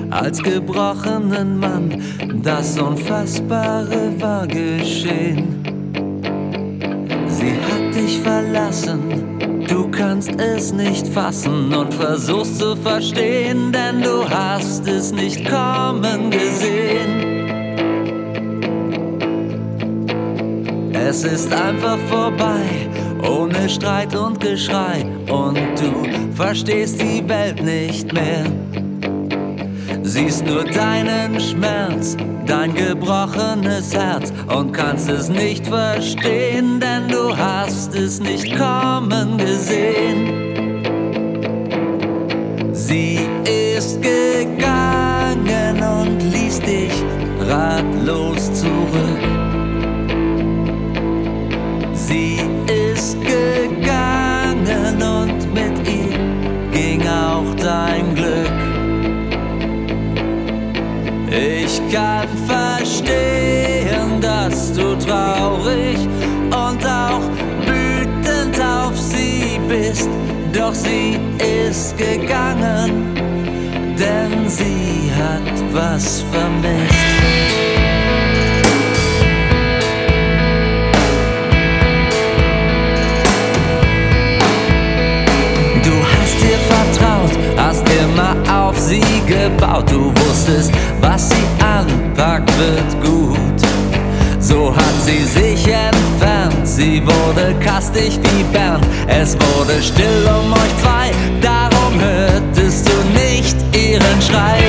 als gebrochenen Mann. Das Unfassbare war geschehen. Sie hat dich verlassen, du kannst es nicht fassen und versuchst zu verstehen, denn du hast es nicht kommen gesehen. Es ist einfach vorbei, ohne Streit und Geschrei, und du verstehst die Welt nicht mehr. Siehst nur deinen Schmerz, dein gebrochenes Herz und kannst es nicht verstehen, denn du hast es nicht kommen gesehen. Sie ist gegangen und ließ dich ratlos zurück. Sie ist gegangen und mit ihr ging auch dein Glück. Ich kann verstehen, dass du traurig und auch wütend auf sie bist, doch sie ist gegangen, denn sie hat was vermisst. Hast immer auf sie gebaut, du wusstest, was sie anpackt, wird gut. So hat sie sich entfernt, sie wurde kastig wie Bernd. Es wurde still um euch zwei, darum hörtest du nicht ihren Schrei.